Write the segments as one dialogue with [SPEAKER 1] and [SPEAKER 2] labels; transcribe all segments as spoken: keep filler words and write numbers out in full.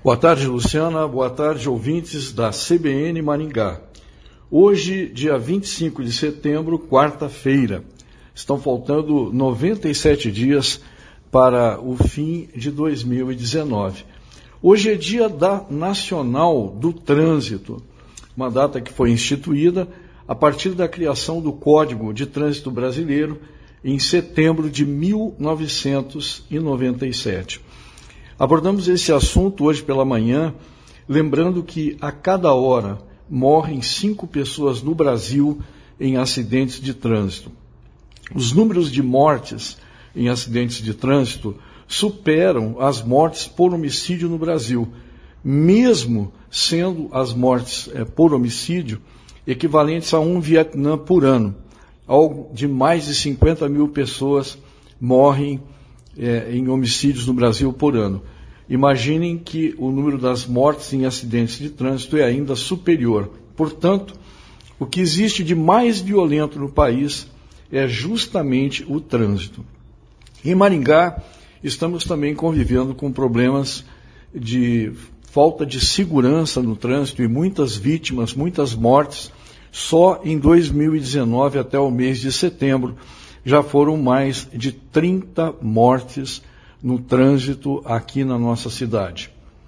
[SPEAKER 1] Boa tarde, Luciana. Boa tarde, ouvintes da C B N Maringá. Hoje, dia vinte e cinco de setembro, quarta-feira. Estão faltando noventa e sete dias para o fim de dois mil e dezenove. Hoje é dia da Nacional do Trânsito, uma data que foi instituída a partir da criação do Código de Trânsito Brasileiro em setembro de mil novecentos e noventa e sete. Abordamos esse assunto hoje pela manhã, lembrando que a cada hora morrem cinco pessoas no Brasil em acidentes de trânsito. Os números de mortes em acidentes de trânsito superam as mortes por homicídio no Brasil, mesmo sendo as mortes é, por homicídio equivalentes a um Vietnã por ano. Algo de mais de cinquenta mil pessoas morrem é, em homicídios no Brasil por ano. Imaginem que o número das mortes em acidentes de trânsito é ainda superior. Portanto, o que existe de mais violento no país é justamente o trânsito. Em Maringá, estamos também convivendo com problemas de falta de segurança no trânsito e muitas vítimas, muitas mortes. Só em dois mil e dezenove, até o mês de setembro, já foram mais de trinta mortes no trânsito aqui na nossa cidade.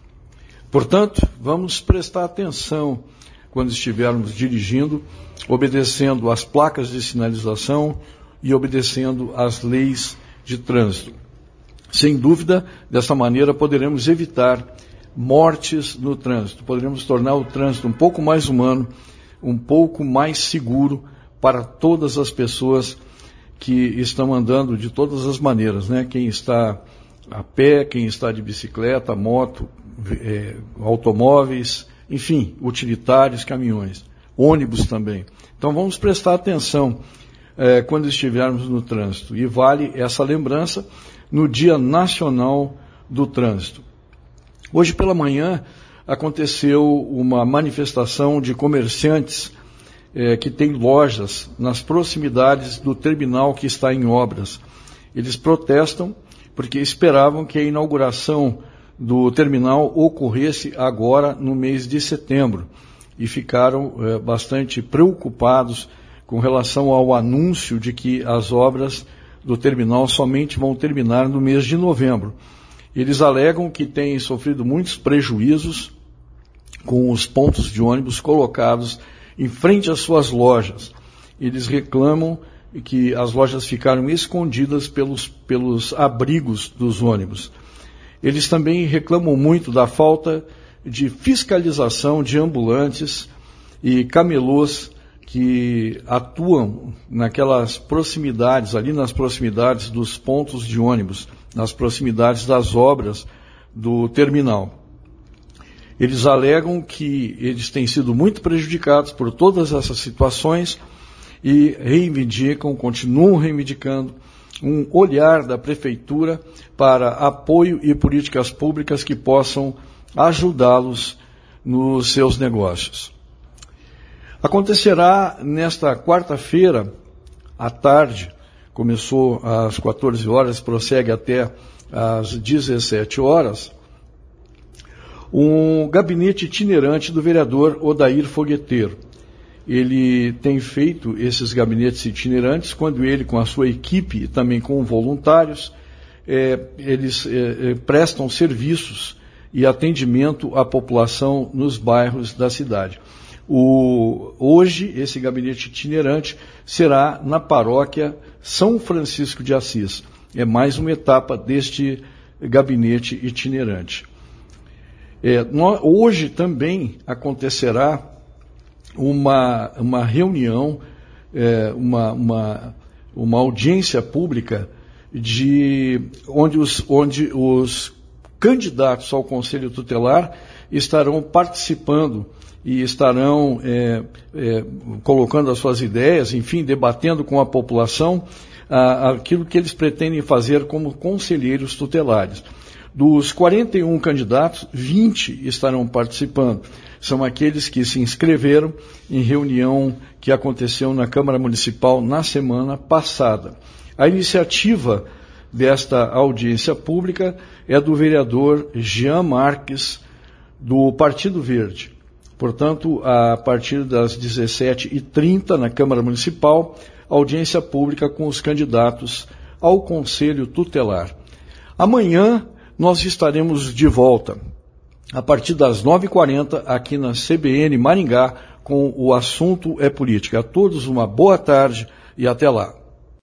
[SPEAKER 1] Portanto, vamos prestar atenção quando estivermos dirigindo, obedecendo às placas de sinalização e obedecendo às leis de trânsito. Sem dúvida, dessa maneira poderemos evitar mortes no trânsito, poderemos tornar o trânsito um pouco mais humano, um pouco mais seguro para todas as pessoas que estão andando de todas as maneiras, né? Quem está a pé, quem está de bicicleta, moto, é, automóveis, enfim, utilitários, caminhões, ônibus também. Então vamos prestar atenção é, quando estivermos no trânsito. E vale essa lembrança no Dia Nacional do Trânsito. Hoje pela manhã aconteceu uma manifestação de comerciantes é, que têm lojas nas proximidades do terminal que está em obras. Eles protestam porque esperavam que a inauguração do terminal ocorresse agora no mês de setembro e ficaram é, bastante preocupados com relação ao anúncio de que as obras do terminal somente vão terminar no mês de novembro. Eles alegam que têm sofrido muitos prejuízos com os pontos de ônibus colocados em frente às suas lojas. Eles reclamam que as lojas ficaram escondidas pelos, pelos abrigos dos ônibus. Eles também reclamam muito da falta de fiscalização de ambulantes e camelôs que atuam naquelas proximidades, ali nas proximidades dos pontos de ônibus, nas proximidades das obras do terminal. Eles alegam que eles têm sido muito prejudicados por todas essas situações e reivindicam, continuam reivindicando um olhar da Prefeitura para apoio e políticas públicas que possam ajudá-los nos seus negócios. Acontecerá nesta quarta-feira, à tarde, começou às quatorze horas, prossegue até às dezessete horas, um gabinete itinerante do vereador Odair Fogueteiro. Ele tem feito esses gabinetes itinerantes quando ele, com a sua equipe e também com voluntários, é, eles é, prestam serviços e atendimento à população nos bairros da cidade. O, hoje, esse gabinete itinerante será na paróquia São Francisco de Assis. É mais uma etapa deste gabinete itinerante. É, no, hoje também acontecerá uma, uma reunião, é, uma, uma, uma audiência pública de, onde, os, onde os candidatos ao Conselho Tutelar estarão participando e estarão é, é, colocando as suas ideias, enfim, debatendo com a população ah, aquilo que eles pretendem fazer como conselheiros tutelares. Dos quarenta e um candidatos, vinte estarão participando. São aqueles que se inscreveram em reunião que aconteceu na Câmara Municipal na semana passada. A iniciativa desta audiência pública é do vereador Jean Marques, do Partido Verde. Portanto, a partir das dezessete e trinta, na Câmara Municipal, audiência pública com os candidatos ao Conselho Tutelar. Amanhã nós estaremos de volta, a partir das nove e quarenta, aqui na C B N Maringá, com o assunto é política. A todos uma boa tarde e até lá.